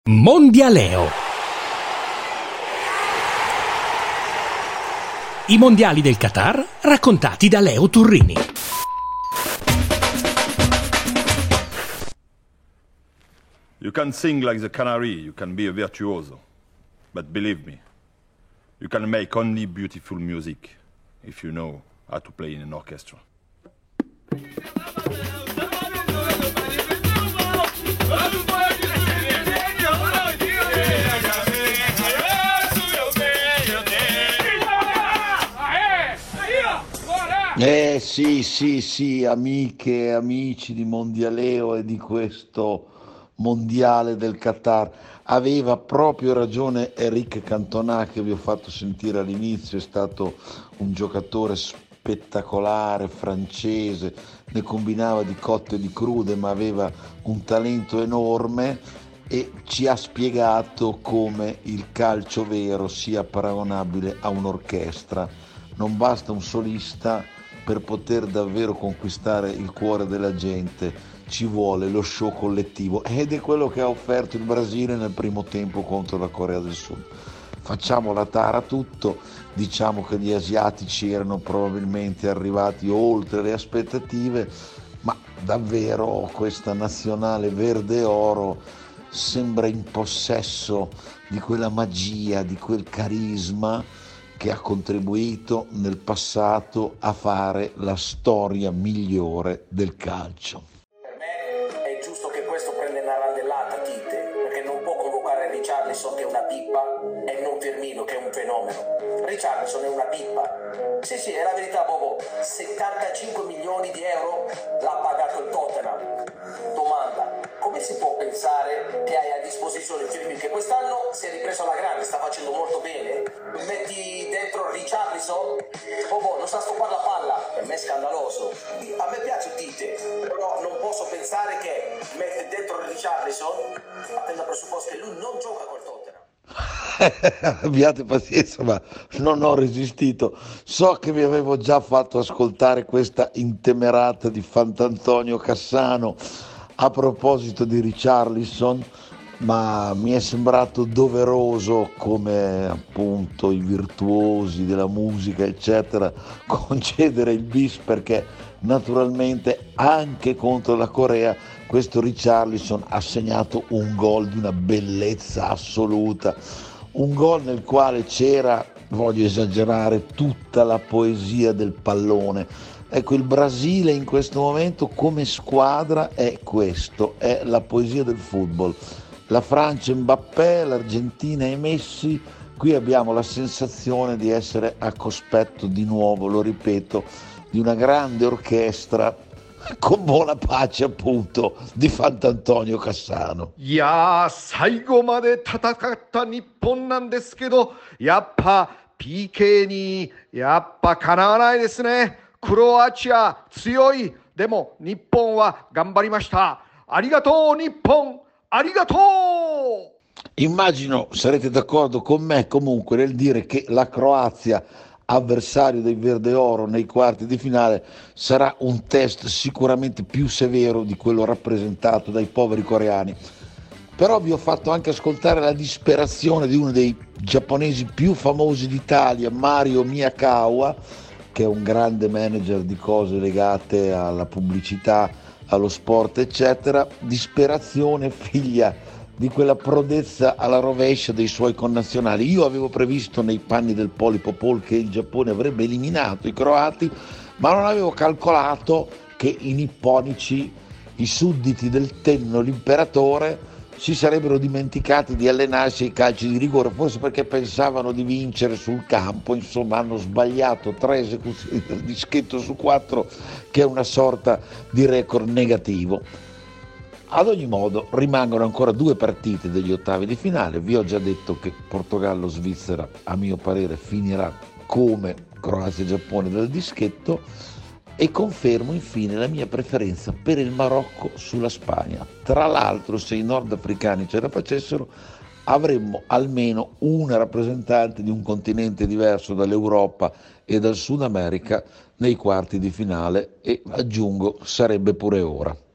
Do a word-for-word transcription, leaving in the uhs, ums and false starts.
Mondialeo. I mondiali del Qatar raccontati da Leo Turrini. You can sing like the canary, you can be a virtuoso. But believe me, you can make only beautiful music if you know how to play in an orchestra. Eh sì, sì, sì, amiche e amici di Mondialeo e di questo mondiale del Qatar. Aveva proprio ragione Eric Cantona che vi ho fatto sentire all'inizio, è stato un giocatore spettacolare, francese, ne combinava di cotte e di crude, ma aveva un talento enorme e ci ha spiegato come il calcio vero sia paragonabile a un'orchestra. Non basta un solista per poter davvero conquistare il cuore della gente, ci vuole lo show collettivo ed è quello che ha offerto il Brasile nel primo tempo contro la Corea del Sud. Facciamo la tara a tutto, diciamo che gli asiatici erano probabilmente arrivati oltre le aspettative, ma davvero questa nazionale verde e oro sembra in possesso di quella magia, di quel carisma che ha contribuito nel passato a fare la storia migliore del calcio. Per me è giusto che questo prenda una randellata, Tite, perché non può convocare Richarlison che è una pippa e non Firmino che è un fenomeno. Richarlison è una pippa. Sì, sì, è la verità, Bobo. settantacinque milioni di euro l'ha pagato il Tottenham. Domanda, come si può pensare che hai a disposizione Firmino, che quest'anno si è ripreso alla grande, sta facendo molto bene? Metti dentro Richarlison? Bobo, non sta a stoppare la palla, per me è scandaloso. A me piace Tite, però non posso pensare che mette dentro Richarlison attendo presupposto che lui non gioca col Tottenham. Abbiate pazienza, ma non ho resistito. So che vi avevo già fatto ascoltare questa intemerata di Fant'Antonio Cassano a proposito di Richarlison, ma mi è sembrato doveroso, come appunto i virtuosi della musica eccetera, concedere il bis, perché naturalmente anche contro la Corea questo Richarlison ha segnato un gol di una bellezza assoluta, un gol nel quale c'era, voglio esagerare, tutta la poesia del pallone. Ecco, il Brasile in questo momento come squadra è questo, è la poesia del football. La Francia Mbappé, l'Argentina e Messi, qui abbiamo la sensazione di essere a cospetto di nuovo, lo ripeto, di una grande orchestra con buona pace appunto di Fant'Antonio Cassano. いやー最後まで戦った日本なんですけど、やっぱ ピーケー にやっぱかなわないですね。クロアチア強い。でも日本は頑張りました。ありがとう日本、ありがとう。 Immagino sarete d'accordo con me comunque nel dire che la Croazia, avversario dei Verde Oro nei quarti di finale, sarà un test sicuramente più severo di quello rappresentato dai poveri coreani. Però vi ho fatto anche ascoltare la disperazione di uno dei giapponesi più famosi d'Italia, Mario Miyakawa, che è un grande manager di cose legate alla pubblicità, allo sport eccetera. Disperazione figlia di quella prodezza alla rovescia dei suoi connazionali. Io avevo previsto nei panni del Polipo Paul che il Giappone avrebbe eliminato i croati, ma non avevo calcolato che i nipponici, i sudditi del Tenno, l'imperatore, si sarebbero dimenticati di allenarsi ai calci di rigore, forse perché pensavano di vincere sul campo. Insomma, hanno sbagliato tre esecuzioni del dischetto su quattro, che è una sorta di record negativo. Ad ogni modo rimangono ancora due partite degli ottavi di finale. Vi ho già detto che Portogallo-Svizzera a mio parere finirà come Croazia-Giappone del dischetto, e confermo infine la mia preferenza per il Marocco sulla Spagna. Tra l'altro, se i nordafricani ce la facessero, avremmo almeno una rappresentante di un continente diverso dall'Europa e dal Sud America nei quarti di finale, e aggiungo sarebbe pure ora.